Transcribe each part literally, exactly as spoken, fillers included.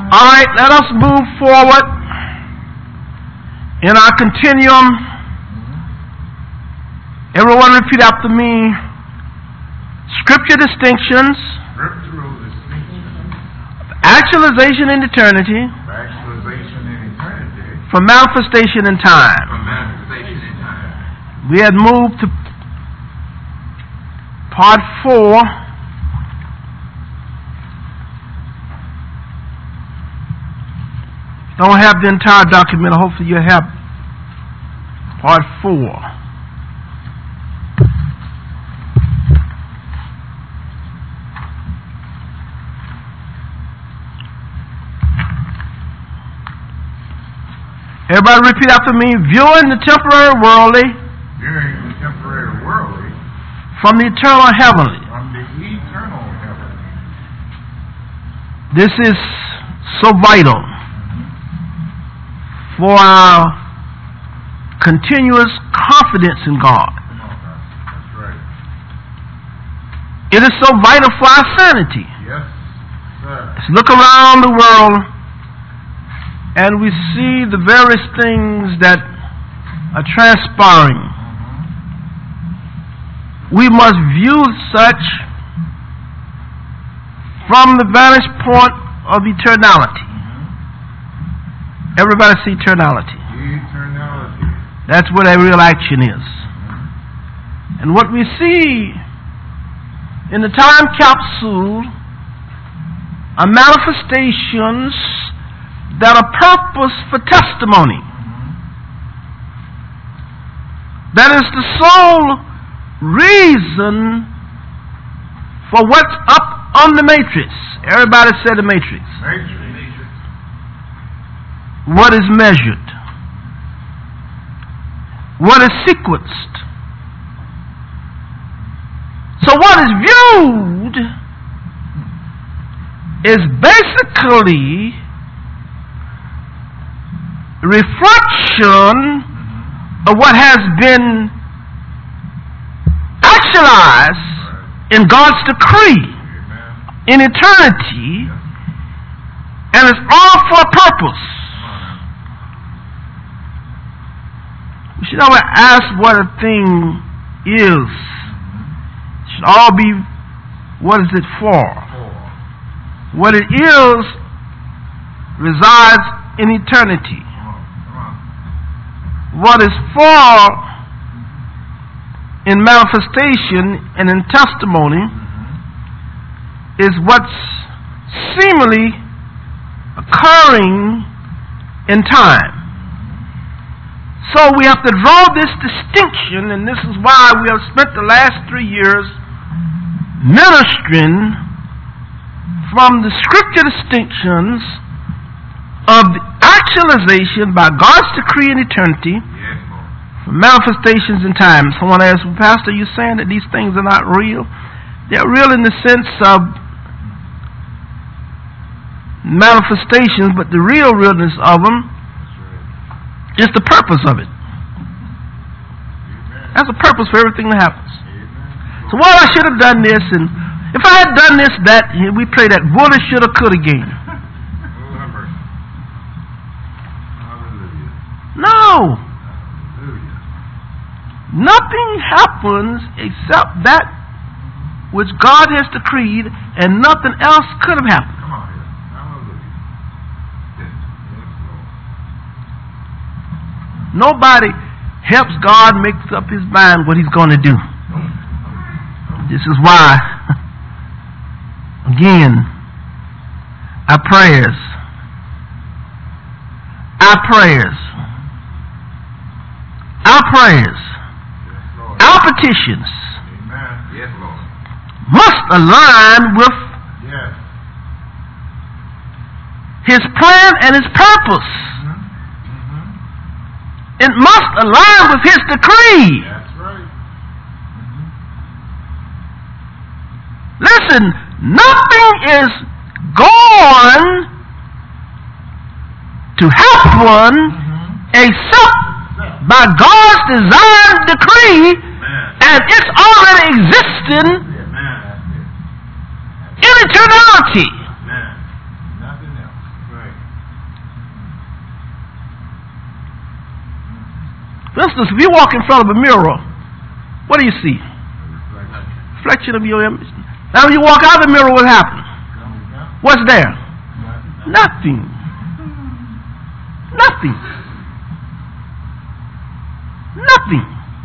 All right, let us move forward in our continuum. Everyone repeat after me. Scripture distinctions. Scriptural distinctions. Actualization in eternity. Actualization in eternity. From manifestation in time. From manifestation in time. We had moved to part four. Don't have the entire document. Hopefully you have part four. Everybody repeat after me. Viewing the temporary worldly. Viewing the temporary worldly. From the eternal heavenly. From the eternal heavenly. This is so vital for our continuous confidence in God. That's right. It is so vital for our sanity. Yes, sir. Let's look around the world and we see the various things that are transpiring. Mm-hmm. We must view such from the vantage point of eternality. Everybody see eternality. Eternality. That's where that real action is. And what we see in the time capsule are manifestations that are purpose for testimony. That is the sole reason for what's up on the matrix. Everybody say the matrix. Matrix. What is measured? What is sequenced? So what is viewed is basically a reflection of what has been actualized in God's decree in eternity, and it's all for a purpose. We should never ask what a thing is. It should all be, what is it for? What it is resides in eternity. What is for in manifestation and in testimony is what's seemingly occurring in time. So we have to draw this distinction, and this is why we have spent the last three years ministering from the scripture distinctions of the actualization by God's decree in eternity, Yes, from manifestations in time. Someone asked, well, Pastor, are you saying that these things are not real? They're real in the sense of manifestations, but the real realness of them is the purpose of it. That's the purpose for everything that happens. So, well, I should have done this, and if I had done this, that, we play that woulda, shoulda, coulda game. No. Nothing happens except that which God has decreed, and nothing else could have happened. Nobody helps God make up his mind what he's going to do. This is why, again, our prayers, our prayers, our prayers, our petitions must align with his plan and his purpose. It must align with his decree. That's right. Mm-hmm. Listen, nothing is going to happen mm-hmm. except by God's designed decree, Amen. And it's already existing Amen. In eternality. Amen. Nothing else. Right. instance, if you walk in front of a mirror, what do you see? Reflection of your image. Now when you walk out of the mirror, what happens? What's there? Nothing. Nothing. Nothing.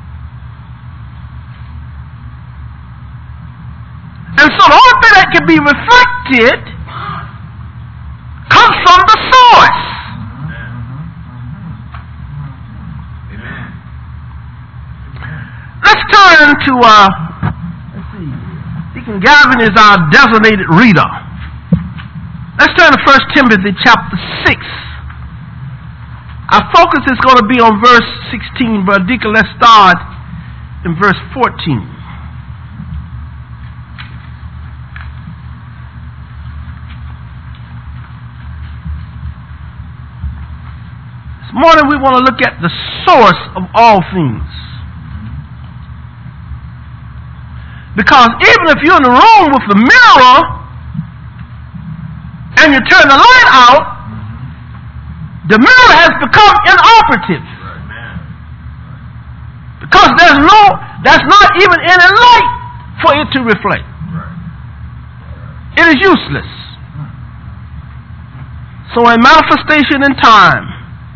And so the only thing that can be reflected comes from the source. Amen. Let's turn to, uh, let's see, Deacon Gavin is our designated reader. Let's turn to First Timothy chapter six. Our focus is going to be on verse sixteen, but Deacon, let's start in verse fourteen. This morning we want to look at the source of all things. Because even if you're in the room with the mirror and you turn the light out, the mirror has become inoperative. Because there's no, there's not even any light for it to reflect. It is useless. So in manifestation in time,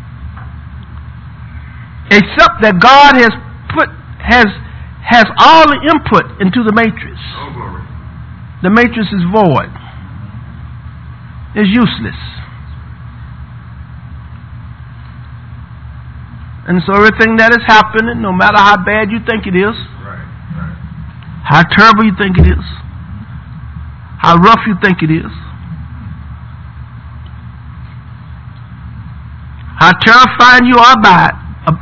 except that God has put, has, has all the input into the matrix, the matrix is void. It's useless. And so everything that is happening, no matter how bad you think it is, Right, right. how terrible you think it is, how rough you think it is, how terrifying you are by it,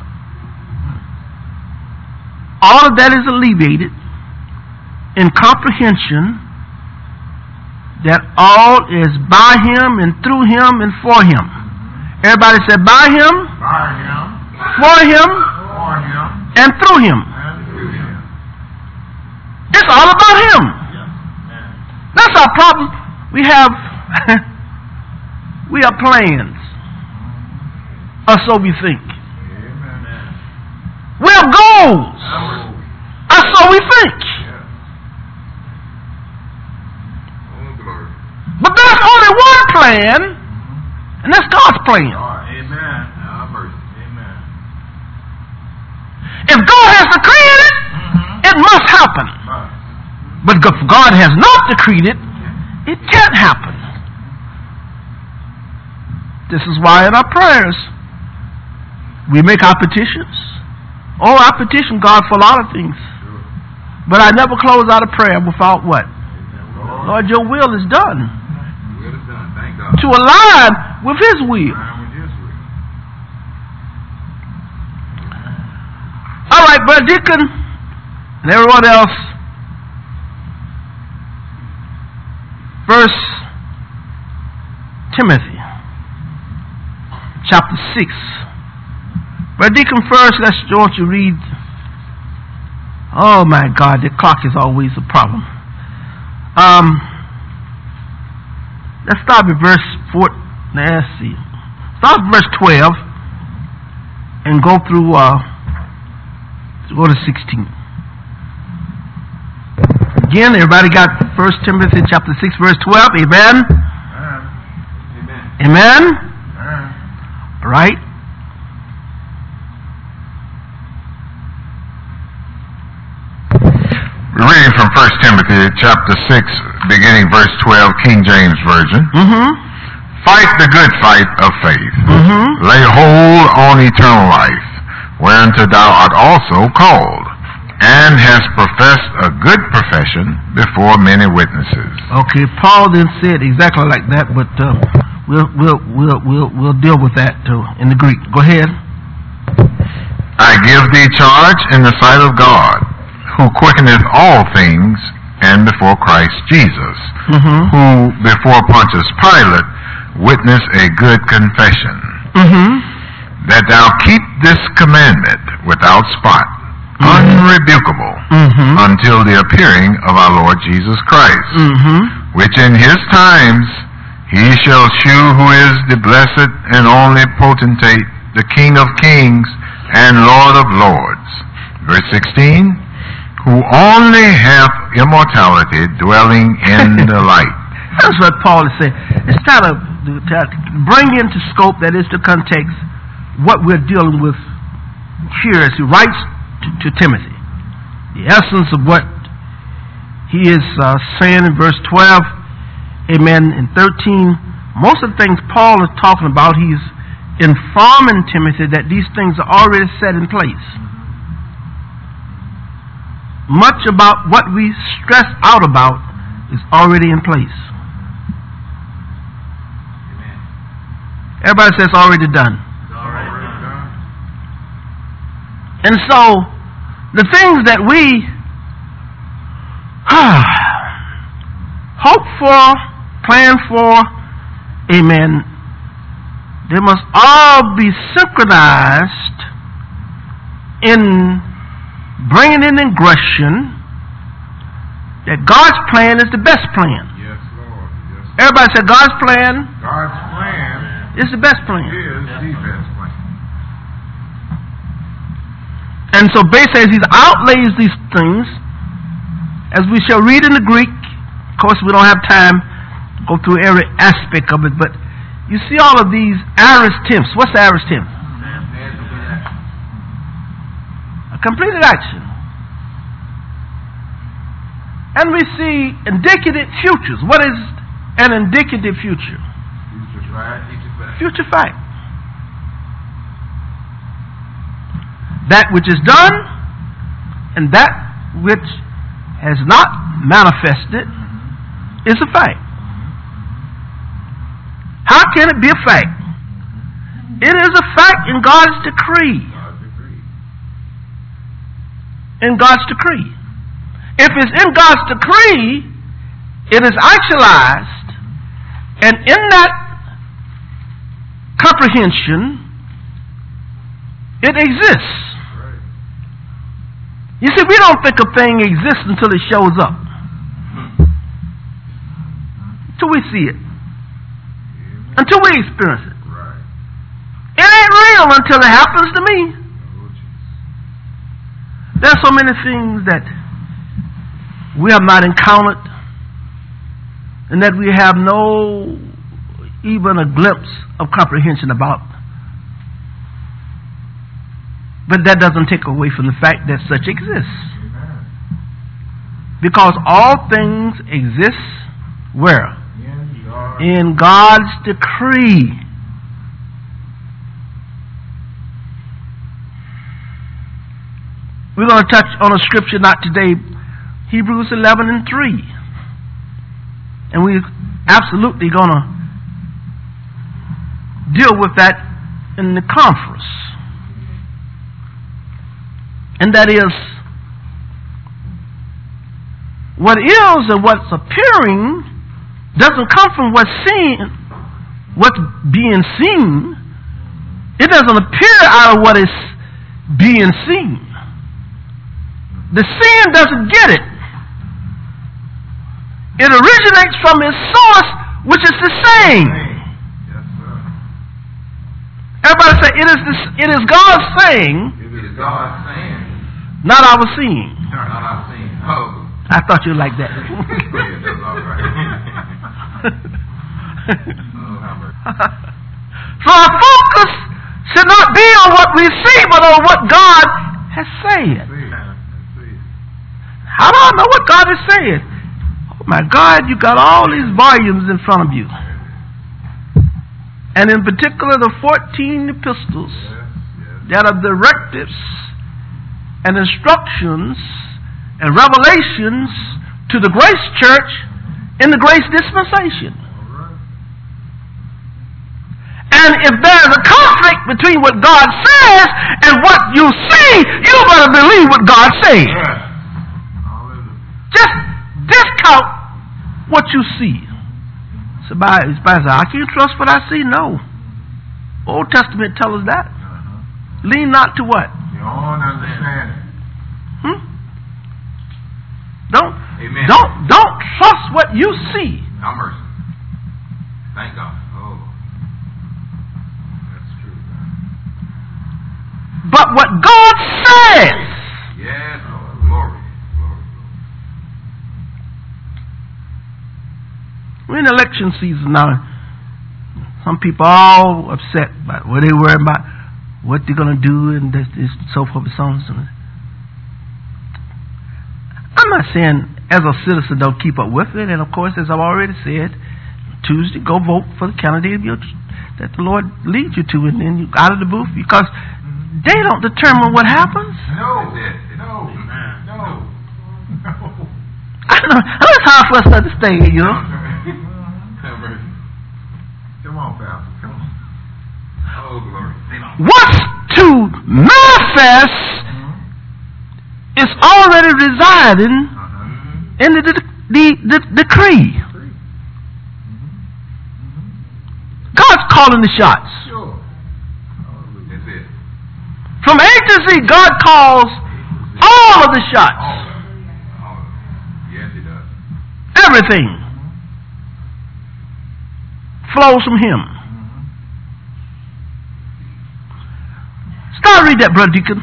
all of that is alleviated in comprehension that all is by Him and through Him and for Him. Everybody said by Him, By Him, for Him, for Him, and through Him. and through Him. It's all about Him. That's our problem. We have we have plans, or so we think. Amen. We have goals, or so we think. Oh, glory. But there's only one plan, and that's God's plan. Amen. Ah, mercy. Amen. If God has decreed it, it must happen. Right. But if God has not decreed it, it can't happen. This is why in our prayers, we make our petitions. Oh, I petition God for a lot of things. But I never close out a prayer without what? Lord, your will is done. Will is done. Thank God. To align with His will. Align with His will. All right, Brother Deacon and everyone else. First Timothy chapter six. Brother Deacon, first, let's want you read. Oh my God, the clock is always a problem. Um, let's start with verse four. Let's see. Start with verse twelve and go through. Uh, go to sixteen. Again, everybody got First Timothy chapter six, verse twelve. Amen. Amen. Amen. Amen. All right. We're reading from First Timothy chapter six, beginning verse twelve, King James Version. Mm-hmm. Fight the good fight of faith. Mm-hmm. Lay hold on eternal life, whereunto thou art also called, and hast professed a good profession before many witnesses. Okay, Paul didn't say it exactly like that, but uh, we'll we'll we'll we'll we'll deal with that too in the Greek. Go ahead. I give thee charge in the sight of God, who quickeneth all things, and before Christ Jesus, Mm-hmm. who before Pontius Pilate witnessed a good confession, Mm-hmm. that thou keep this commandment without spot, unrebukable, Mm-hmm. until the appearing of our Lord Jesus Christ, Mm-hmm. which in his times he shall shew who is the blessed and only potentate, the King of kings, and Lord of lords. Verse sixteen, who only hath immortality, dwelling in the light. That's what Paul is saying. It's trying to, to bring into scope, that is to context, what we're dealing with here as he writes to, to Timothy. The essence of what he is uh, saying in verse twelve, amen, in thirteen. Most of the things Paul is talking about, he's informing Timothy that these things are already set in place. Much about what we stress out about is already in place. Everybody says already done. Already done. And so, the things that we hope for, plan for, amen, they must all be synchronized in bringing in ingression that God's plan is the best plan. Yes, Lord. Yes, Lord. Everybody said God's plan God's plan is the best plan. is the best plan. And so basically as he outlays these things, as we shall read in the Greek, of course we don't have time to go through every aspect of it, but you see all of these aorist tense. What's the aorist tense? A completed action. And we see indicative futures. What is an indicative future? Future fact. Future fact. That which is done and that which has not manifested is a fact. How can it be a fact? It is a fact in God's decree. In God's decree. If it's in God's decree, it is actualized, and in that comprehension, it exists. You see, we don't think a thing exists until it shows up. Until we see it. Until we experience it. It ain't real until it happens to me. There are so many things that we have not encountered and that we have no even a glimpse of comprehension about. But that doesn't take away from the fact that such exists. Because all things exist where? In God's decree. We're going to touch on a scripture not today, Hebrews eleven and three. And we're absolutely going to deal with that in the conference. And that is, what is and what's appearing doesn't come from what's seen, what's being seen. It doesn't appear out of what is being seen. The seeing doesn't get it. It originates from its source, which is the same. Yes, sir. Everybody say, it is this, it is God saying, It is God saying, not our seeing. not our seeing. Oh. I thought you liked that. Yeah, that's all right. Oh, how much. So our focus should not be on what we see, but on what God has said. How do I know what God has said? Oh my God, you got all these volumes in front of you. And in particular the fourteen epistles that are directives and instructions and revelations to the grace church in the grace dispensation. And if there's a conflict between what God says and what you see, you better believe what God says. Just discount what you see. Somebody, somebody says, I can't trust what I see. No. Old Testament tells us that. Uh-huh. Lean not to what? Your own understanding. Hmm? Don't, Amen. don't, don't trust what you see. Have mercy. Thank God. Oh. That's true. but what God says. Yes, glory. We're in election season now. Some people are all upset about what they worry about, what they're going to do, and this, this, and so forth and so on. I'm not saying as a citizen don't keep up with it, and of course, as I've already said, Tuesday, go vote for the candidate that the Lord leads you to, and then you out of the booth, because they don't determine what happens. No, no, no, no. I don't know. It's hard for us to understand, you know. Come on, Pastor. Come on. Oh, glory. What's to manifest is already residing uh-huh. in the, the, the, the decree. God's calling the shots. Sure. That's it. From A to Z, God calls all of the shots. All of it. All of it. Yes, He does. Everything flows from Him. Start read that, Brother Deacon.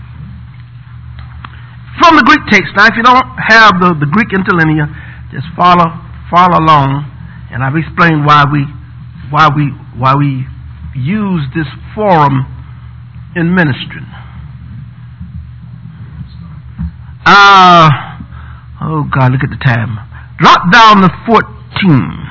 From the Greek text. Now, if you don't have the, the Greek interlinear, just follow follow along, and I've explained why we why we why we use this forum in ministry. Uh, oh God, look at the time. Drop down to fourteen.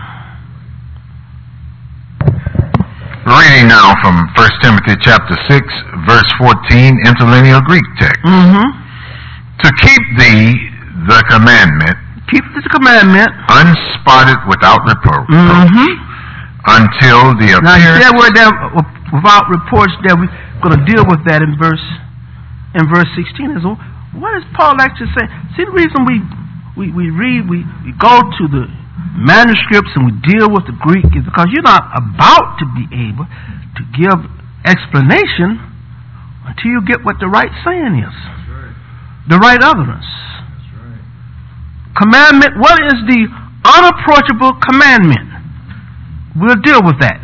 Reading now from First Timothy chapter six, verse fourteen, interlinear Greek text. Mm-hmm. To keep thee the commandment, keep the commandment unspotted without reproach, mm-hmm. until the appearance. Now, you said word there without reproach. There we're going to deal with that in verse in verse sixteen. Is what is Paul actually saying? See, the reason we we we read we, we go to the manuscripts and we deal with the Greek is because you're not about to be able to give explanation until you get what the right saying is. That's right. The right utterance. That's right. Commandment, what is the unapproachable commandment? We'll deal with that.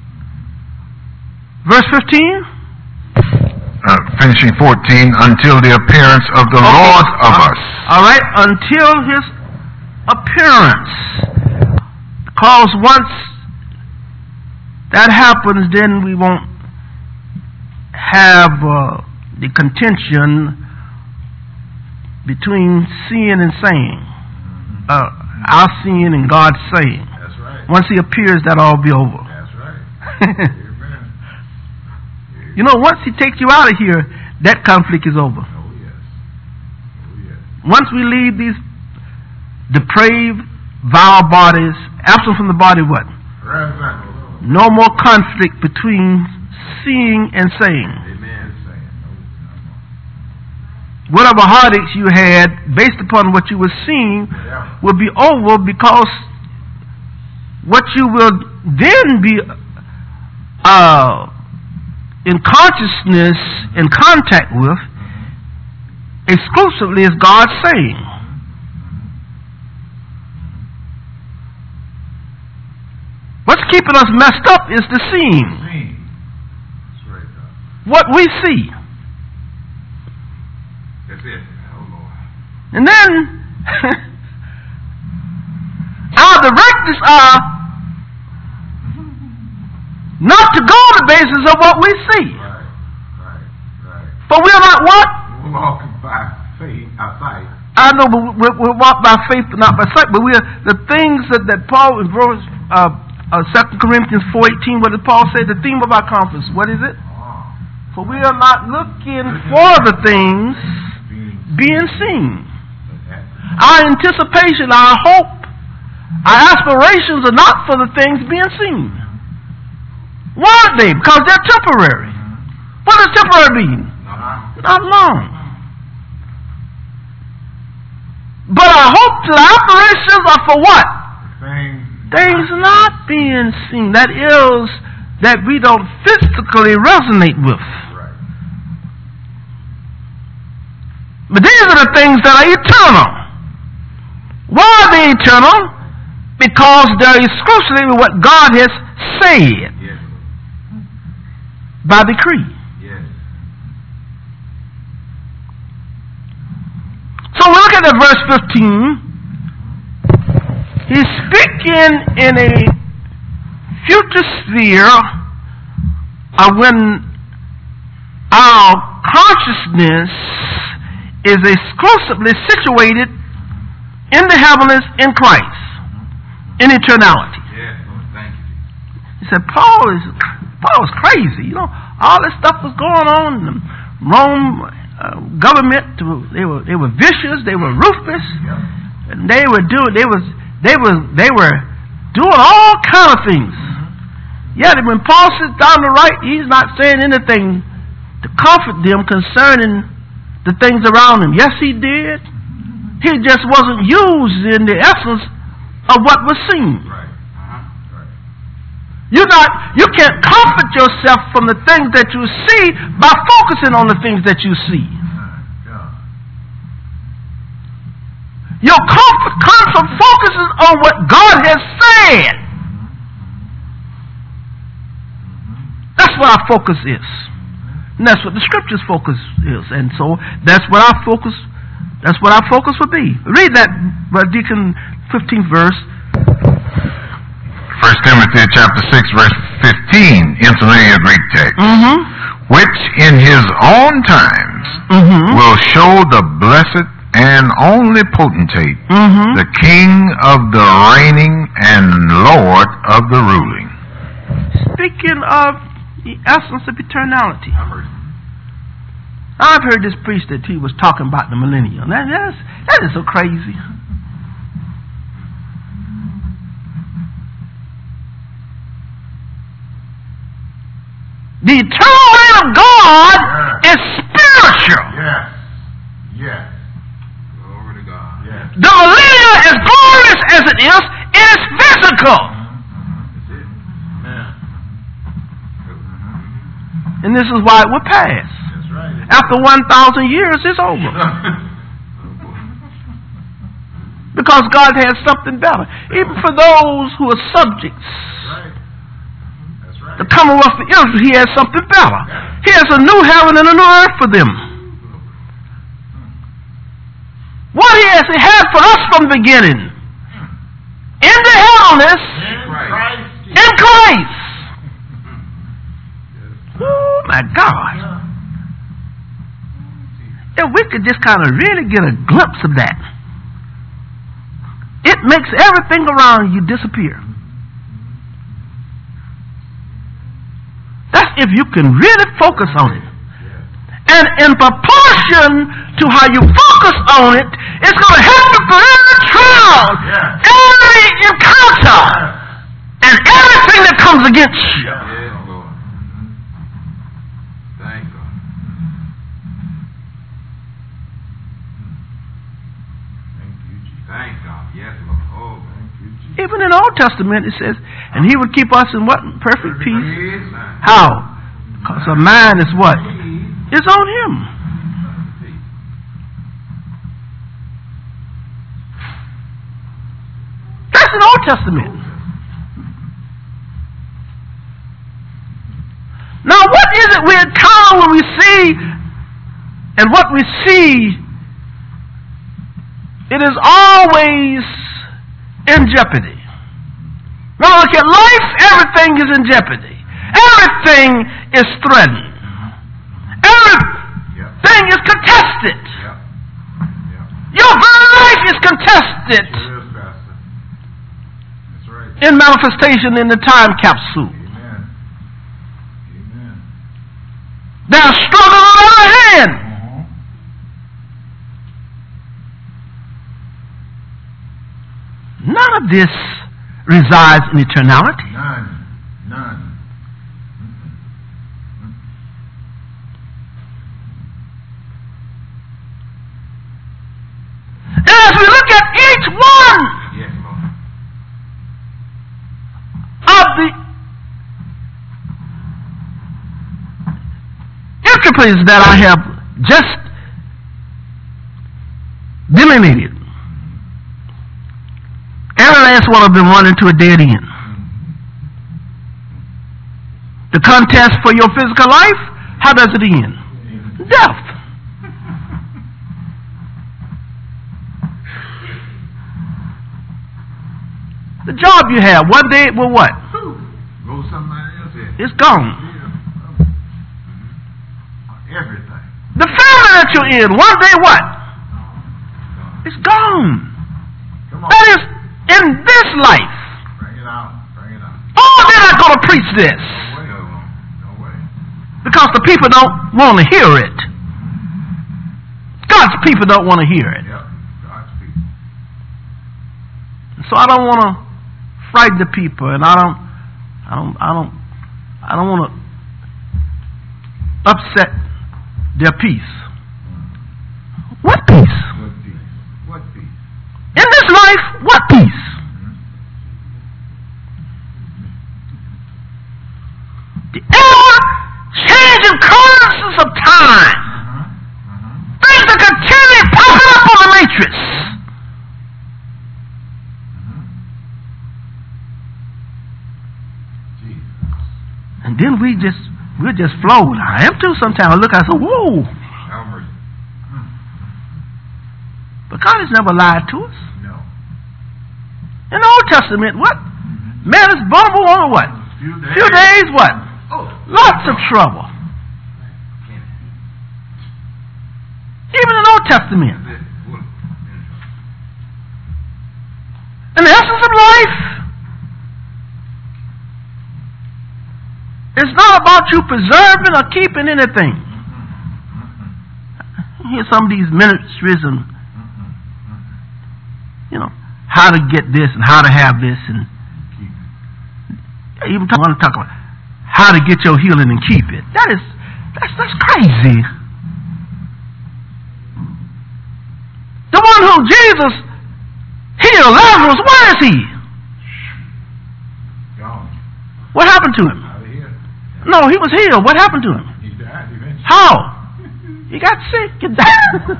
Verse fifteen? Uh, finishing fourteen, until the appearance of the okay. Lord of uh, us. All right, until His appearance. Because once that happens, then we won't have uh, the contention between seeing and saying. Uh, our seeing and God's saying. That's right. Once He appears, that'll all be over. That's right. Amen. You know, once He takes you out of here, that conflict is over. Oh, yes. Oh, yes. Once we leave these depraved, vile bodies, absent from the body, what? Right. No more conflict between seeing and saying. Amen. Whatever heartaches you had based upon what you were seeing yeah. will be over, because what you will then be uh, in consciousness, in contact with, exclusively is God's saying. What's keeping us messed up is the seeing. That's right, God. What we see. That's it. Oh, Lord. And then our directives are not to go on the basis of what we see. Right, right, right. But we're not what? We're walking by faith, our sight. I know, but we, we walk by faith, but not by sight. But we are the things that, that Paul in verse uh, uh, Second Corinthians four eighteen. What did Paul say? The theme of our conference. What is it? Oh. For we are not looking for the things being seen. Our anticipation, our hope, our aspirations are not for the things being seen. Why aren't they? Because they're temporary. What does temporary mean? Not long. But our hopes and our aspirations are for what? Things. Things not being seen. That is, that we don't physically resonate with. Right. But these are the things that are eternal. Why are they eternal? Because they're exclusively what God has said. Yes. By decree. Yes. we look at the verse fifteen. He's speaking in a future sphere of when our consciousness is exclusively situated in the heavens in Christ, in eternality. Yes, Lord, thank you. He said, Paul is Paul was crazy. You know, all this stuff was going on in the Rome uh, government. They were they were vicious. They were ruthless, yep. And they were doing. They was they were they were doing all kind of things. Yet when Paul sits down to write, he's not saying anything to comfort them concerning the things around him. Yes, he did. He just wasn't used in the essence of what was seen. Right. Uh-huh. Right. You're not, you can't comfort yourself from the things that you see by focusing on the things that you see. Your comfort comes from focusing on what God has said. That's what our focus is. And that's what the scriptures focus is. And so that's what our focus that's what our focus will be. Read that, Brother Deacon, fifteenth verse. First Timothy chapter six, verse fifteen, interlinear Greek text. Mm-hmm. Which in his own times mm-hmm. will show the blessed and only potentate, mm-hmm. the King of the reigning and Lord of the ruling. Speaking of the essence of eternality. I've heard this preach that he was talking about the millennium. That, that's, that is so crazy. The eternal reign of God yes. is spiritual. Yes. Yes. Glory to God. Yes. The millennium, as glorious as it is, is physical. And this is why it will pass. That's right. After one thousand years, it's over. Because God has something better. Even for those who are subjects. That's right. That's right. The Commonwealth of Israel, He has something better. He has a new heaven and a new earth for them. What He has, He had for us from the beginning. In the heavenlies, In Christ. In Christ. Oh my God. If we could just kind of really get a glimpse of that, it makes everything around you disappear. That's if you can really focus on it. And in proportion to how you focus on it, it's going to help you through every trial, every encounter, and everything that comes against you. Even in the Old Testament, it says, and He would keep us in what? Perfect peace. How? Because our mind is what? It's on Him. That's in the Old Testament. Now, what is it we encounter when we see, and what we see, it is always in jeopardy. When I look at life, everything is in jeopardy. Everything is threatened. Everything is contested. Yep. Yep. Your very life is contested. It is, Pastor. That's right. In manifestation in the time capsule. Amen. Amen. There's struggle on the other hand. None of this resides in eternality. None. None. And as we look at each one yes, Lord. of the intricacies that I have just delineated, every last one of them run into a dead end. The contest for your physical life, how does it end? Death. The job you have, one day it will what? Go somebody else in. It's gone. Everything. The family that you're in, one day what? It's gone. Come on. That is in this life. Bring it out. Bring it out. Oh, they're not going to preach this. No way. No way. Because the people don't want to hear it. God's people don't want to hear it. Yep. God's people. So I don't want to frighten the people, and I don't, I don't, I don't, I don't want to upset their peace. What peace? What peace? What peace? In this life, what peace? The ever-changing currencies of time. Uh-huh. Uh-huh. Things are continually popping up on the matrix. And then we just, we'll just flow. I am too sometimes. I look, I say, whoa. But God has never lied to us. No. In the Old Testament, what? Man is vulnerable on what? Few days. Few days, what? Oh. Lots of trouble. Even in the Old Testament. In the essence of life, it's not about you preserving or keeping anything. You hear some of these ministries and, you know, how to get this and how to have this, and even talk, want to talk about how to get your healing and keep it. That is, that's that's crazy. The one whom Jesus healed, Lazarus, where is he? Gone. What happened to him? Out of here. No, he was healed. What happened to him? He died eventually. How? He got sick and died.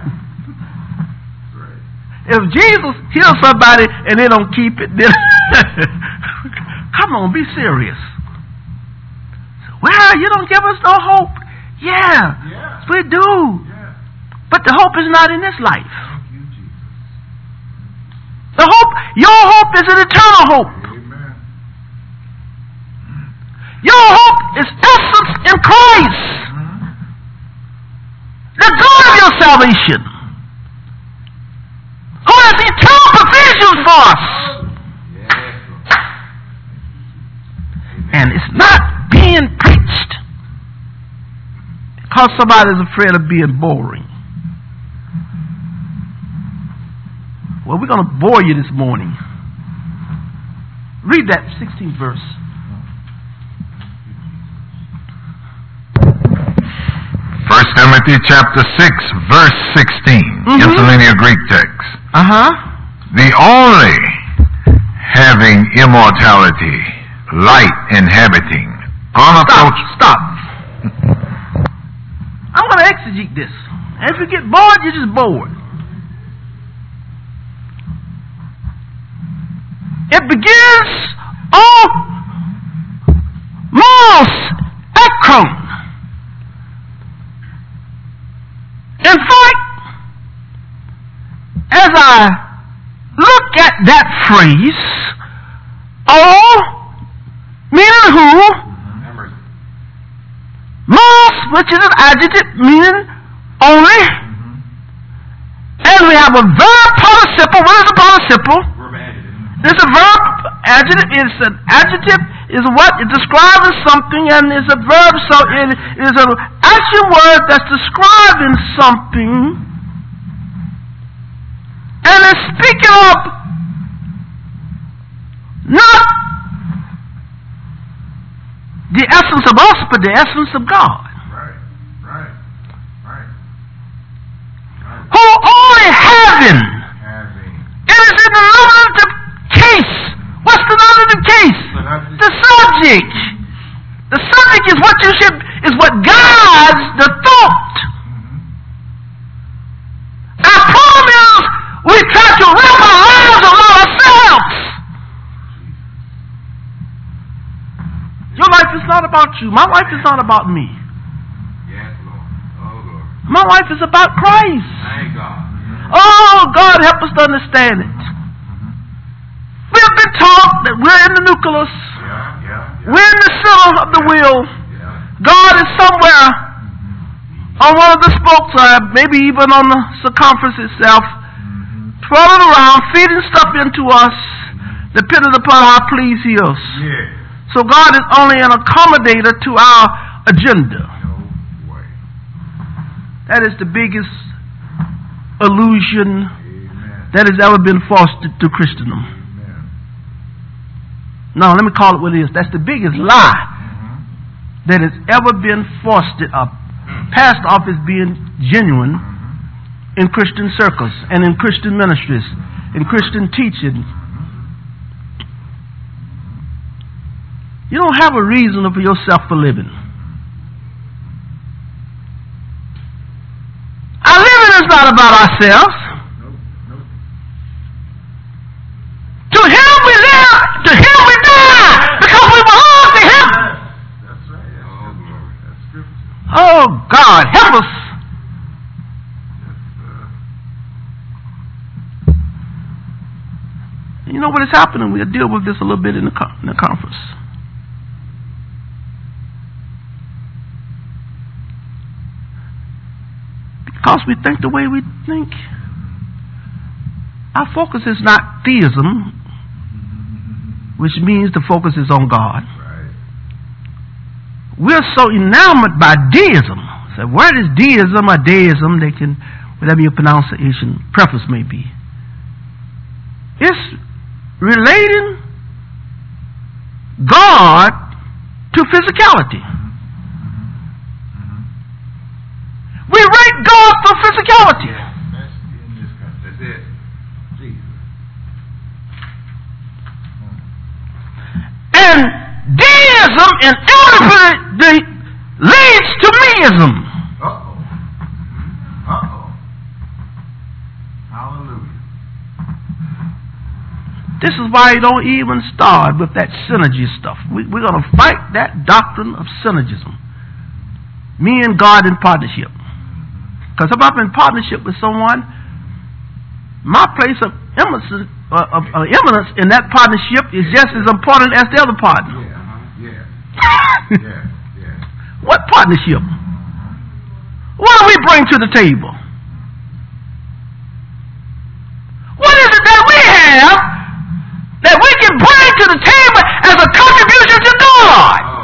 If Jesus heals somebody and they don't keep it, then come on, be serious. Well, you don't give us no hope. Yeah, Yeah. we do. Yeah. But the hope is not in this life. Thank you, Jesus. The hope, your hope is an eternal hope. Amen. Your hope is essence in Christ, Mm-hmm. the God of your salvation, who has eternal provision for us. Yes, Lord. And it's not being preached because somebody's afraid of being boring. Well, we're going to bore you this morning. Read that sixteenth verse. First Timothy chapter six, verse sixteen. Mm-hmm. Interlinear Greek text. Uh-huh. The only having immortality, light inhabiting, Stop. unapproachable. Stop. I'm going to exegete this. And if you get bored, you're just bored. It begins on Mos Ekron. In fact, as I look at that phrase, oh, meaning who? Mos, which is an adjective meaning only. And we have a verb participle. What is a participle? There's a verb adjective. It's an adjective is what it describes something, and it's a verb, so it is an action word that's describing something, and it's speaking of not the essence of us, but the essence of God. Right, right, right. Who only having, Having. it is in the nominative case. What's the nominative case? The subject. The subject is what you should, is what guides the thought. Mm-hmm. Our problem is we try to wrap our arms around ourselves. Your life is not about you. My life is not about me. Yes, Lord. Oh, Lord. My life is about Christ. Thank God. Oh, God, help us to understand it. We have been taught that we're in the nucleus. We're in the center of the wheel. God is somewhere on one of the spokes, or maybe even on the circumference itself, twirling around, feeding stuff into us, depending upon how pleased He is. So God is only an accommodator to our agenda. That is the biggest illusion that has ever been fostered to Christendom. No, let me call it what it is. That's the biggest lie that has ever been fostered up, passed off as being genuine in Christian circles and in Christian ministries, in Christian teaching. You don't have a reason for yourself for living. Our living is not about ourselves. To Him we live, to Him we die, because we belong to Him. That's right. Oh, glory. That's scripture. Oh, God, help us. You know what is happening? We'll deal with this a little bit in the, con- in the conference. Because we think the way we think. Our focus is not theism, which means the focus is on God. Right. We're so enamored by deism. So where is deism or deism? They can, whatever your pronunciation preface may be. It's relating God to physicality. We rate God for physicality. That's it. Jesus. And deism inevitably leads to meism. Uh-oh. Uh-oh. Hallelujah. This is why you don't even start with that synergy stuff. We, we're going to fight that doctrine of synergism. Me and God in partnership. Because if I'm in partnership with someone, my place of eminence, uh, of, uh, eminence in that partnership is just as important as the other partner. Yeah, uh-huh. yeah, yeah, yeah. What partnership? What do we bring to the table? What is it that we have that we can bring to the table as a contribution to God? Oh.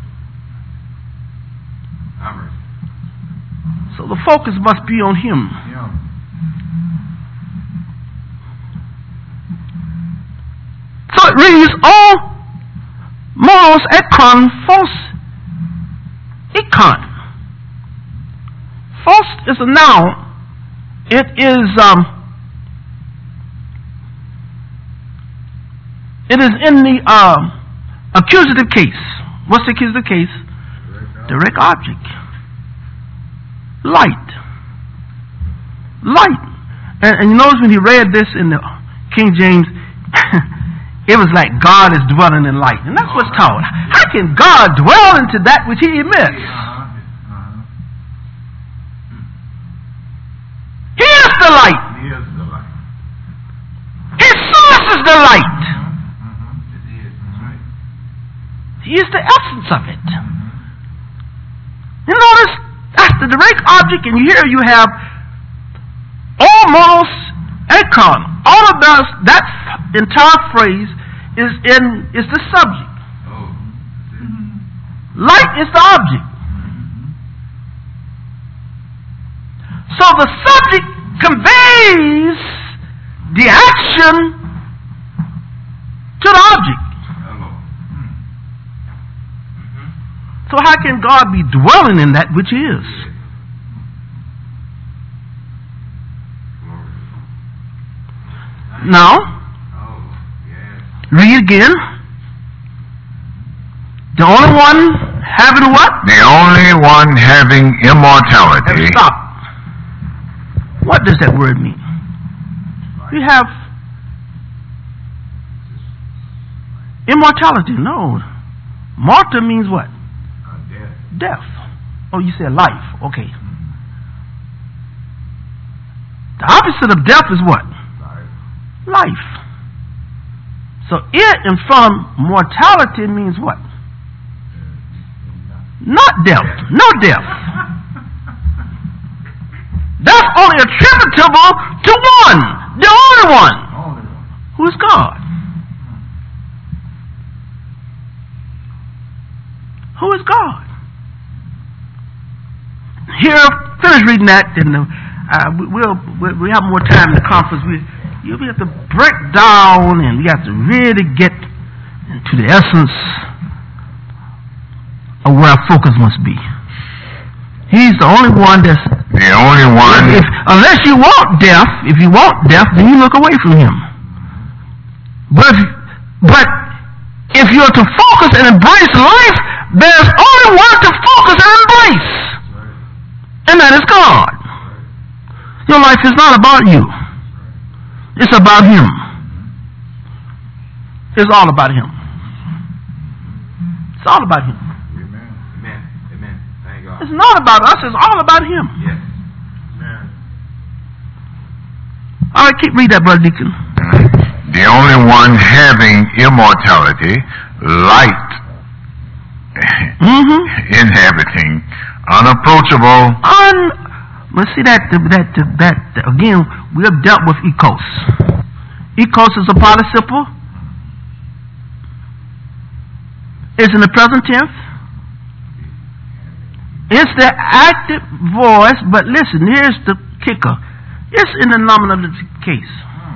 I'm ready. So the focus must be on Him. Yeah. So it reads, O mos ekon phos ikon. Phos is a noun. It is um, it is in the um, accusative case. What's the accusative case? Direct object. Light. Light. And, and you notice when he read this in the King James, it was like God is dwelling in light. And that's what's taught. How can God dwell into that which He emits? He is the light. He is the light. His source is the light. Mm-hmm. It is. That's right. He is the essence of it. You notice that's the direct object, and here you have almost ekon. All of those, that entire phrase is in is the subject. Oh. Light is the object. So the subject conveys the action to the object. Hello. So how can God be dwelling in that which is? Now, Oh, yes. read again. The only one having what? The only one having immortality. And stop. What does that word mean? We have immortality. No. Martyr means what? Uh, death. Death. Oh, you said life. Okay. The opposite of death is what? Life. So it in from mortality means what? Not death. No death. That's only attributable to one. The only one. Who is God. Who is God? Here, finish reading that, and uh, we, we'll, we'll we have more time in the conference. We you have to break down, and we have to really get into the essence of where our focus must be. He's the only one that's the only one. If, unless you want death, if you want death, then you look away from him. But if, but if you're to focus and embrace life, there's only one to focus and embrace, and that is God. Your life is not about you. It's about him. It's all about him. It's all about him. Amen. Amen. Amen. Thank God. It's not about us. It's all about him. Yes. Amen. All right, keep read that, Brother Deacon. The only one having immortality, light, Mm-hmm. inhabiting, unapproachable. Un. Let's see that that that, that again. We have dealt with ekos. Ekos is a participle. It's in the present tense. It's the active voice, but listen, here's the kicker. It's in the nominative case.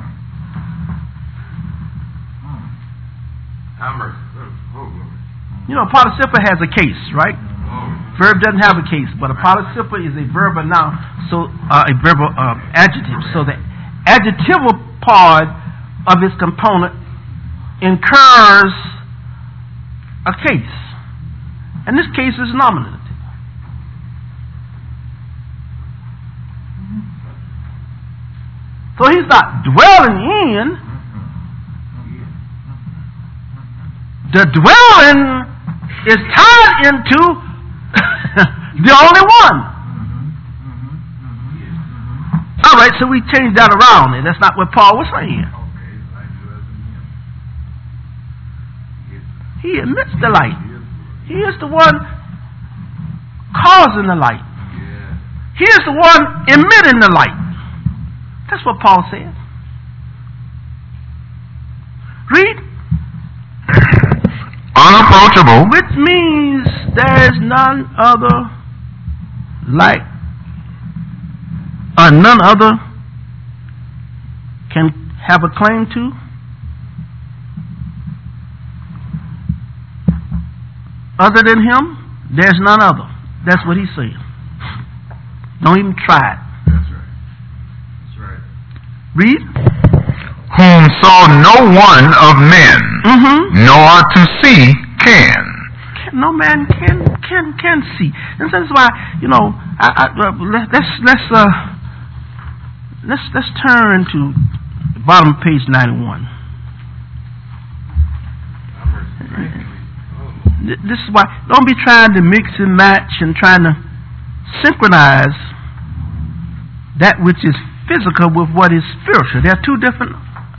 You know, a participle has a case, right? Verb doesn't have a case, but a participle is a verbal noun, so uh, a verbal uh, adjective. So the adjectival part of its component incurs a case, and this case is nominative. So he's not dwelling in. The dwelling is tied into the only one. All right, so we changed that around, and that's not what Paul was saying. He emits the light. He is the one causing the light. He is the one emitting the light. That's what Paul said. Read. Unapproachable. Which means there is none other like, or none other can have a claim to. Other than him, there's none other. That's what he's saying. Don't even try it. That's right. That's right. Read. Whom saw no one of men, Mm-hmm. nor to see can. No man can can can see, and that's why you know. I, I, uh, let, let's let's uh let's let's turn to the bottom of page ninety-one. This is why don't be trying to mix and match and trying to synchronize that which is physical with what is spiritual. They are two different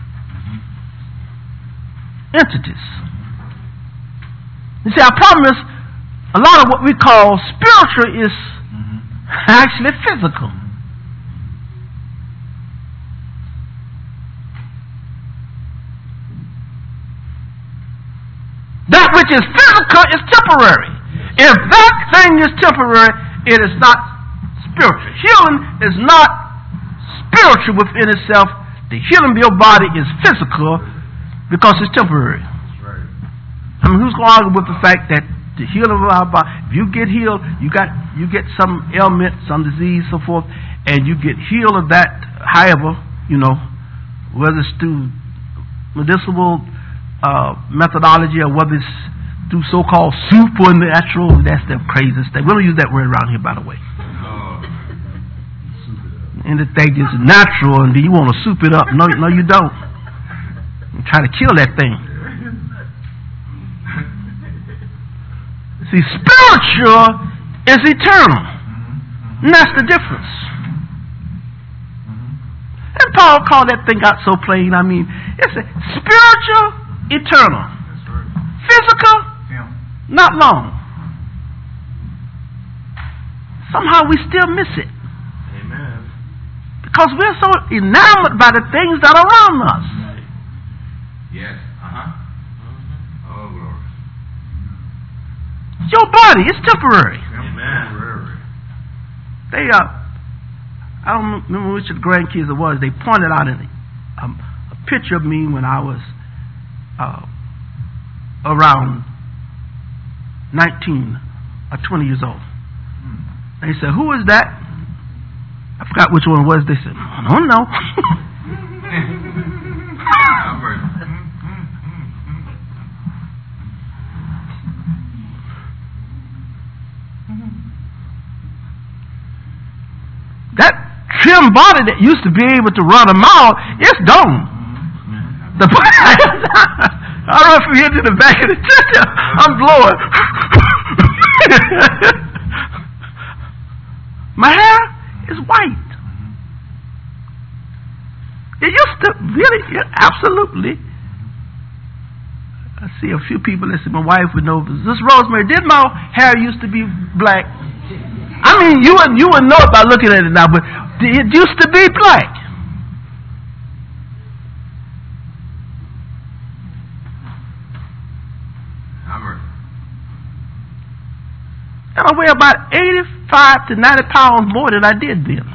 entities. You see, our problem is a lot of what we call spiritual is mm-hmm. actually physical. That which is physical is temporary. If that thing is temporary, it is not spiritual. Healing is not spiritual within itself. The healing of your body is physical because it's temporary. I mean, who's going to argue with the fact that the healing of our body, if you get healed, you got you get some ailment, some disease, so forth, and you get healed of that, however, you know, whether it's through medicinal uh, methodology or whether it's through so-called supernatural, that's the craziest thing. We don't use that word around here, by the way. And the thing is natural, and then you want to soup it up. No, no, you don't. You try to kill that thing. See, spiritual is eternal. And that's the difference. Paul called that thing out so plain? I mean, it's a spiritual, eternal. That's right. Physical, Yeah. not long. Somehow we still miss it. Amen. Because we're so enamored by the things that are around us. Right. Yes. Uh-huh. Mm-hmm. Oh, glory. It's your body. It's temporary. Amen. They, uh, I don't remember which of the grandkids it was. They pointed out in a, um, a picture of me when I was uh, around nineteen or twenty years old. They said, "Who is that?" I forgot which one it was. They said, "I don't know." That trim body that used to be able to run a mile, it's gone. The I run from here to the back of the church. I'm blowing. My hair is white. It used to really, yeah, absolutely. I see a few people that say my wife would know. This Rosemary, did my hair used to be black? I mean, you would you would know it by looking at it now, but it used to be black. And I weigh about eighty-five to ninety pounds more than I did then.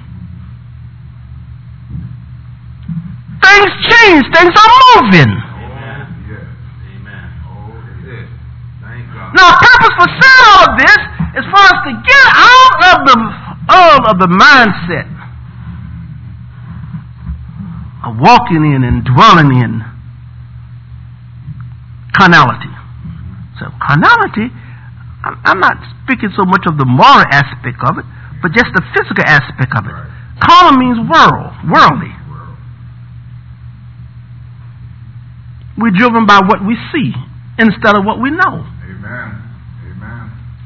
Things change. Things are moving. Amen. Yes. Amen. Oh, yes. Thank God. Now, purpose for saying all of this is for us to get out of the all of the mindset of walking in and dwelling in carnality. So, carnality, I'm, I'm not speaking so much of the moral aspect of it, but just the physical aspect of it. Right. Carnal means world, worldly. World. We're driven by what we see instead of what we know. Amen. Amen.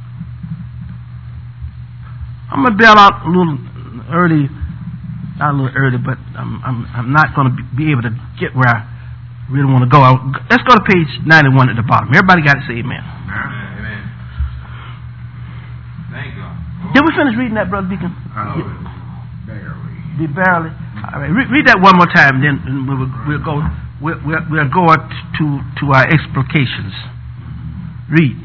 I'm gonna bail out a little early, not a little early, but I'm I'm, I'm not gonna be able to get where I really want to go. I'll, let's go to page ninety-one at the bottom. Everybody got to say amen. Amen. Amen. Thank God. Did we finish reading that, Brother Deacon? I know it. Barely. Be barely. All right, read, read that one more time, then we'll, we'll go. We'll, we'll, we'll go to to our explications. Read.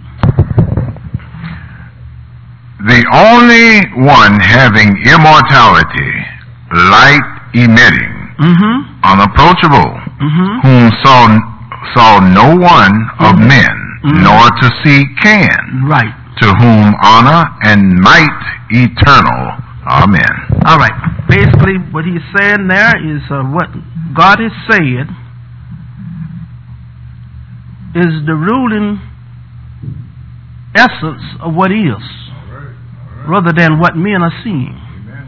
The only one having immortality, light emitting, Mm-hmm. unapproachable, Mm-hmm. whom saw saw no one of Mhm. men, Mhm. nor to see can, Right. to whom honor and might eternal. Amen. All right. Basically, what he's saying there is uh, what God has said is the ruling essence of what is, All right. All right. rather than what men are seeing. Amen.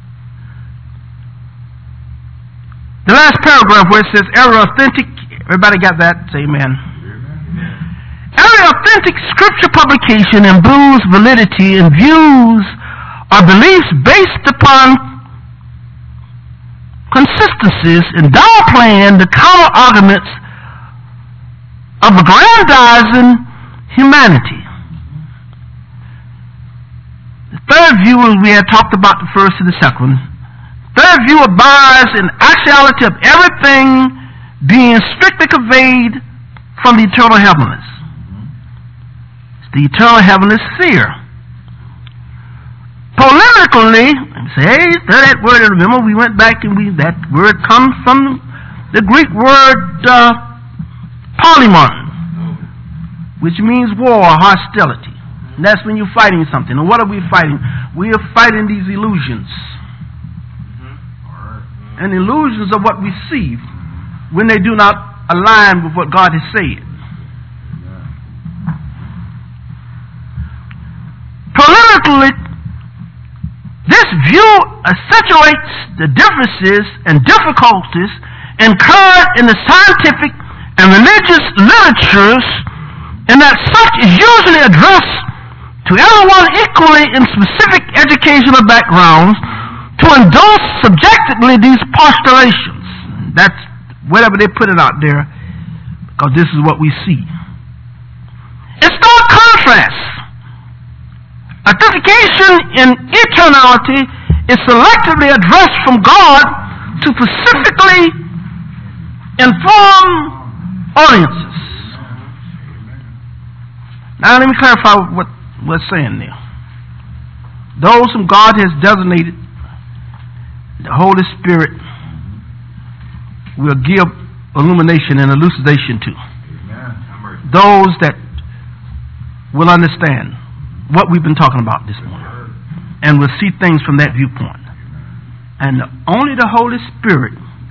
The last paragraph where it says every authentic, everybody got that? Say amen. Amen. Every authentic scripture publication imbues validity and views or beliefs based upon consistencies in downplaying the counter arguments of aggrandizing humanity. The third view, as we had talked about the first and the second, third view abides in actuality of everything being strictly conveyed from the eternal heavenlies. It's the eternal heavenly sphere. Politically, say, hey, that word, remember we went back and we, that word comes from the Greek word uh, polemon, which means war or hostility. And that's when you're fighting something. And what are we fighting? We are fighting these illusions. And illusions of what we see when they do not align with what God has said. Politically, this view accentuates the differences and difficulties incurred in the scientific and religious literatures, and that such is usually addressed to everyone equally in specific educational backgrounds, to people endorse subjectively these postulations. That's whatever they put it out there, because this is what we see. In stark contrast, authentication in eternality is selectively addressed from God to specifically inform audiences. Now let me clarify what we're saying there. Those whom God has designated the Holy Spirit will give illumination and elucidation to. Amen. Those that will understand what we've been talking about this morning and will see things from that viewpoint. And only the Holy Spirit,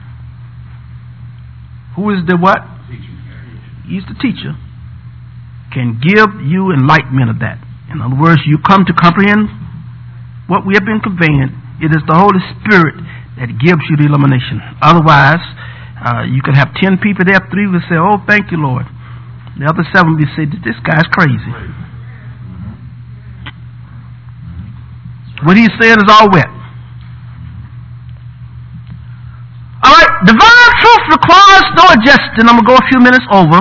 who is the what? He's the teacher, can give you enlightenment of that. In other words, you come to comprehend what we have been conveying. It is the Holy Spirit that gives you the illumination. Otherwise, uh, you could have ten people there, three will say, "Oh, thank you, Lord." The other seven will say, "This guy's crazy. What he said is all wet." All right, divine truth requires no adjusting. I'm going to go a few minutes over.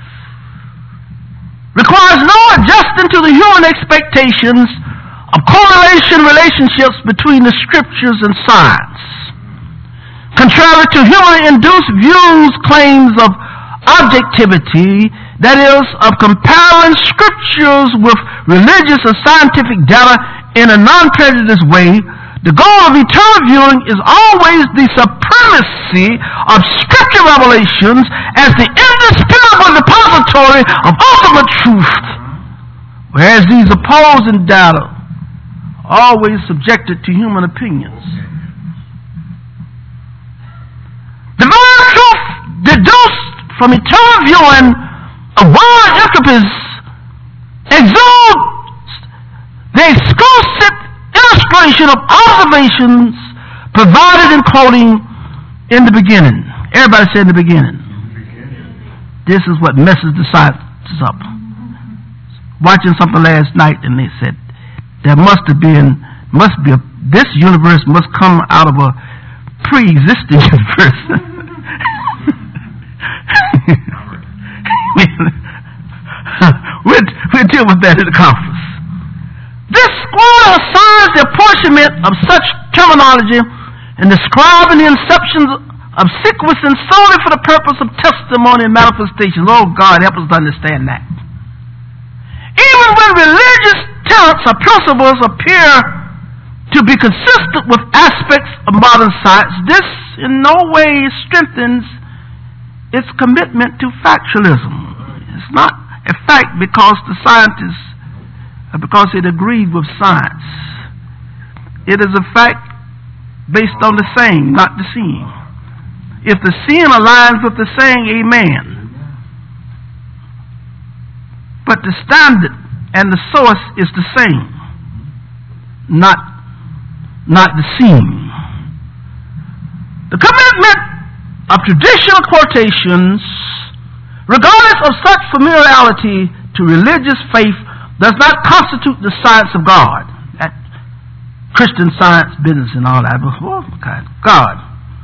Requires no adjusting to the human expectations of correlation relationships between the scriptures and science. Contrary to humanly induced views, claims of objectivity, that is, of comparing scriptures with religious or scientific data in a non-prejudiced way, the goal of eternal viewing is always the supremacy of scripture revelations as the indisputable depository of ultimate truth, whereas these opposing data are always subjected to human opinions. Divine truth deduced from eternal viewing of world entities exudes the exclusive illustration of observations provided in quoting in the beginning. Everybody said in the beginning. This is what messes the scientists up. Watching something last night and they said there must have been, must be a, this universe must come out of a pre-existing universe. we'll, we'll deal with that at the conference. This squad assigns the apportionment of such terminology and describing the inceptions of sequencing solely for the purpose of testimony and manifestations. Oh God, help us to understand that. Even when religious tenets or principles appear to be consistent with aspects of modern science, this in no way strengthens its commitment to factualism. It's not a fact because the scientists because it agreed with science. It is a fact based on the saying, not the seeing. If the seeing aligns with the saying, amen. But the standard and the source is the same, not, not the seeing. The commitment of traditional quotations, regardless of such familiarity to religious faith, does not constitute the science of God. That Christian Science business and all that. But, oh, God. God.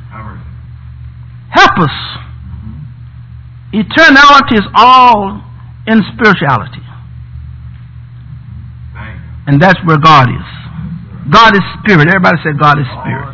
Help us. Mm-hmm. Eternality is all in spirituality. And that's where God is. God is spirit. Everybody said God is spirit.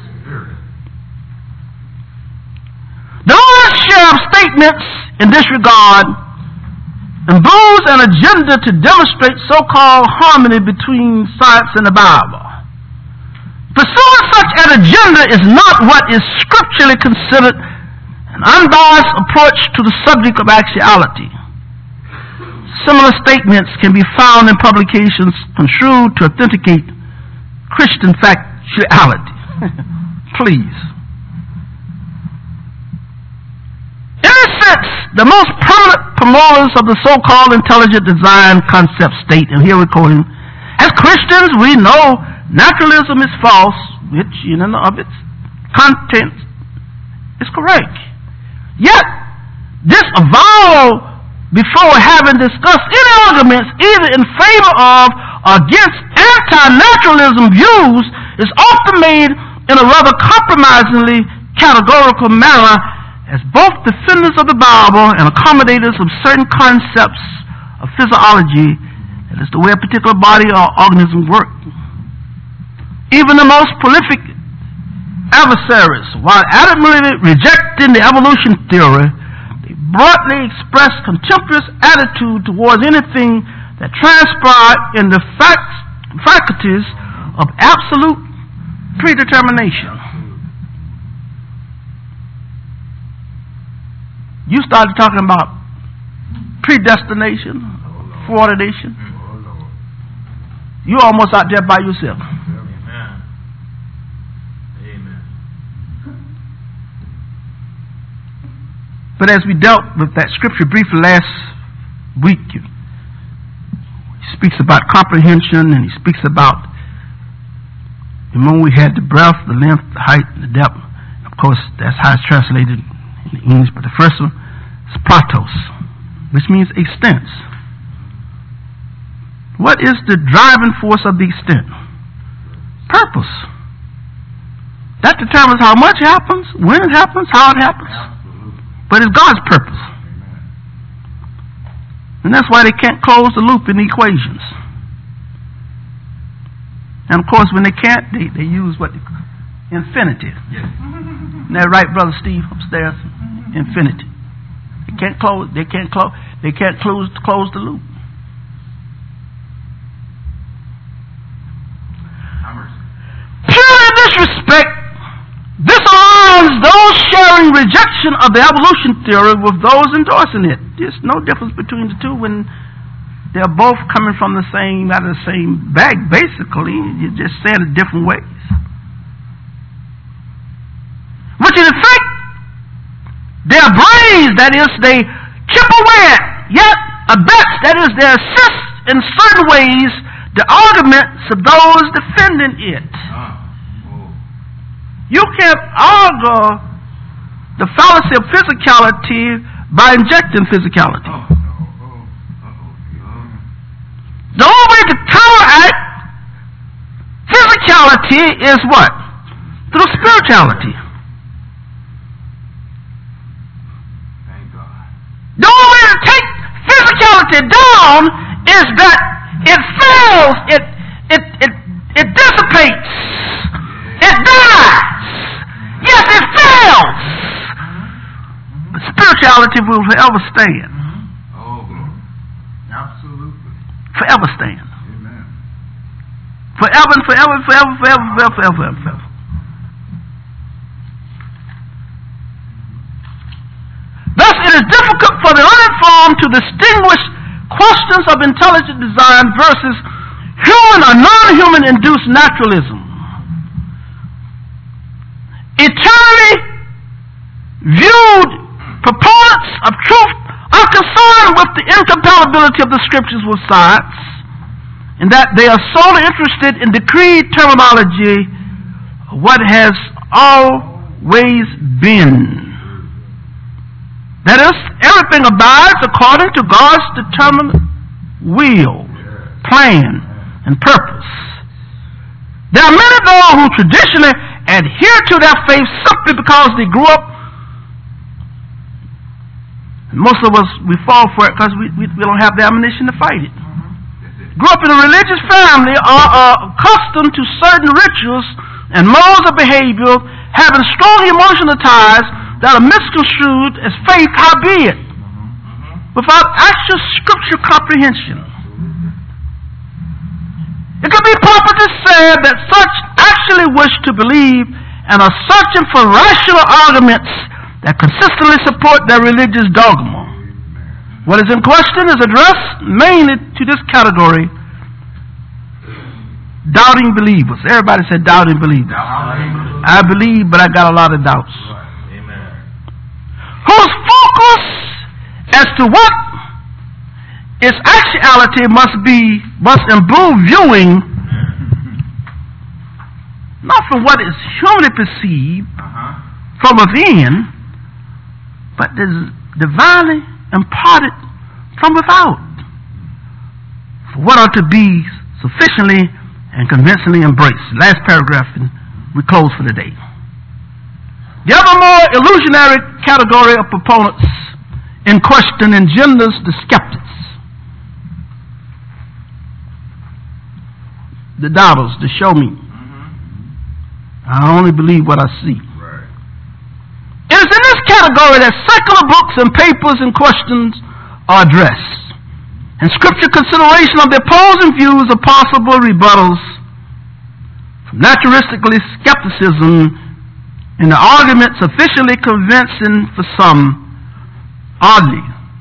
The lion's share of statements in this regard imbues an agenda to demonstrate so-called harmony between science and the Bible. Pursuing such an agenda is not what is scripturally considered an unbiased approach to the subject of actuality. Similar statements can be found in publications construed to authenticate Christian factuality. Please. In a sense, the most prominent promoters of the so-called intelligent design concept state, and here we're quoting, as Christians we know naturalism is false, which in and of its content is correct. Yet, this avowal, before having discussed any arguments either in favor of or against anti-naturalism views, is often made in a rather compromisingly categorical manner as both defenders of the Bible and accommodators of certain concepts of physiology, that is the way a particular body or organism works. Even the most prolific adversaries, while adamantly rejecting the evolution theory, they broadly express contemptuous attitude towards anything that transpired in the facts, faculties of absolute predetermination. You started talking about predestination, foreordination. You're almost out there by yourself. Amen. Amen. But as we dealt with that scripture briefly last week, he speaks about comprehension, and he speaks about the moment we had the breadth, the length, the height, and the depth. Of course, that's how it's translated in English, but the first one is pratos, which means extent. What is the driving force of the extent? Purpose. That determines how much happens, when it happens, how it happens. But it's God's purpose. And that's why they can't close the loop in the equations. And of course, when they can't, they, they use what? Infinity. Yes. Isn't that right, Brother Steve, upstairs? Infinity. They can't close. They can't close. They can't close close the loop. Purely in this respect, this aligns those sharing rejection of the evolution theory with those endorsing it. There's no difference between the two when they're both coming from the same out of the same bag. Basically, you're just saying it different ways. Which in effect, their brains, that is, they chip away at, yet abets, that is, they assist in certain ways the arguments of those defending it. You can't argue the fallacy of physicality by injecting physicality. The only way to counteract physicality is what? Through spirituality. The only way to take physicality down is that it fails, it it it it dissipates, it dies. Yes, it fails. But spirituality will forever stand. Oh, glory. Absolutely. Forever stand. Amen. Forever and forever and forever, forever, forever, forever, forever, forever. Thus, it is difficult for the uninformed to distinguish questions of intelligent design versus human or non-human induced naturalism. Eternally viewed proponents of truth are concerned with the incompatibility of the scriptures with science, in that they are solely interested in decreed terminology, what has always been. That is, everything abides according to God's determined will, plan, and purpose. There are many, though, who traditionally adhere to their faith simply because they grew up. And most of us, we fall for it because we, we, we don't have the ammunition to fight it. Grew up in a religious family, are uh, accustomed to certain rituals and modes of behavior, having strong emotional ties that are misconstrued as faith, howbeit, without actual scripture comprehension. It could be proper to say that such actually wish to believe and are searching for rational arguments that consistently support their religious dogma. What is in question is addressed mainly to this category: doubting believers. Everybody said doubting believers. I believe, but I got a lot of doubts. Whose focus as to what is actuality must be, must improve viewing not from what is humanly perceived uh-huh. from within, but is divinely imparted from without. For what ought to be sufficiently and convincingly embrace. Last paragraph, and we close for the day. The other more illusionary category of proponents in question engenders the skeptics, the doubters, the show me. Mm-hmm. I only believe what I see. Right. It is in this category that secular books and papers and questions are addressed, and scripture consideration of the opposing views of possible rebuttals from naturalistically skepticism in the argument sufficiently convincing for some. Oddly,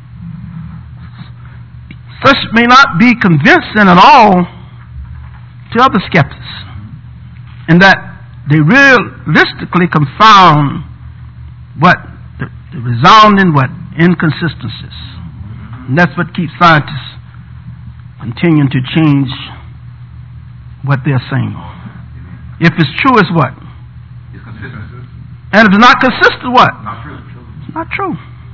such may not be convincing at all to other skeptics, in that they realistically confound what the, the resounding what inconsistencies, and that's what keeps scientists continuing to change what they're saying. If it's true, it's what? It's consistent. And if it's not consistent, what? Not true. It's not true.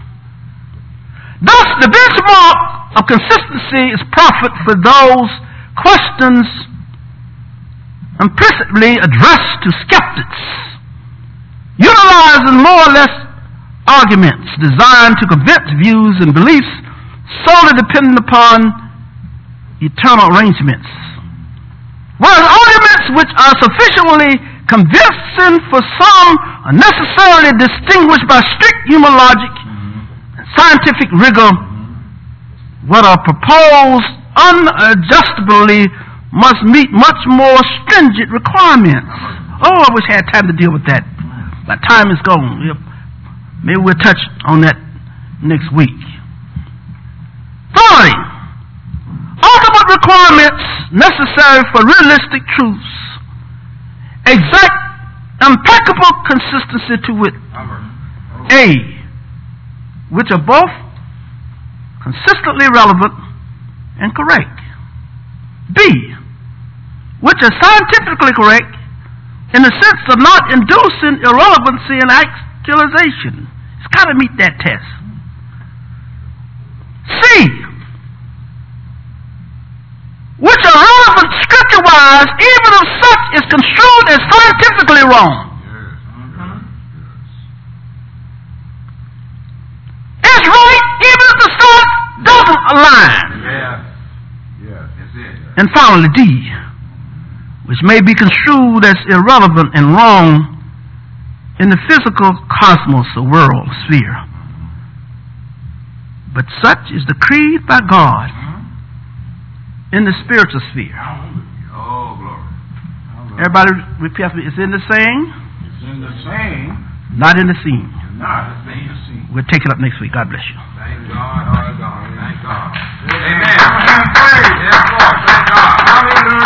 Thus, the benchmark of consistency is profit for those questions implicitly addressed to skeptics, utilizing more or less arguments designed to convince views and beliefs solely dependent upon eternal arrangements, whereas arguments which are sufficiently convincing for some are necessarily distinguished by strict human logic, scientific rigor, what are proposed unadjustably must meet much more stringent requirements. Oh, I wish I had time to deal with that. My time is gone. Maybe we'll touch on that next week. Finally, ultimate requirements necessary for realistic truths, exact, impeccable consistency to wit. A, which are both consistently relevant and correct. B, which are scientifically correct in the sense of not inducing irrelevancy and actualization. It's got to meet that test. C, which are relevant scripture-wise even if such is construed as scientifically wrong. It's right even if the science doesn't align. Yeah. Yeah, that's it. And finally, D, which may be construed as irrelevant and wrong in the physical cosmos or world sphere. But such is the creed by God in the spiritual sphere. Oh, glory. Everybody repeat after me. It's in the saying. It's in the saying. Not in the scene. Not in the scene. We'll take it up next week. God bless you. Thank God. Oh, God. Thank God. Amen. Praise. Yes, Lord. Thank God. Hallelujah.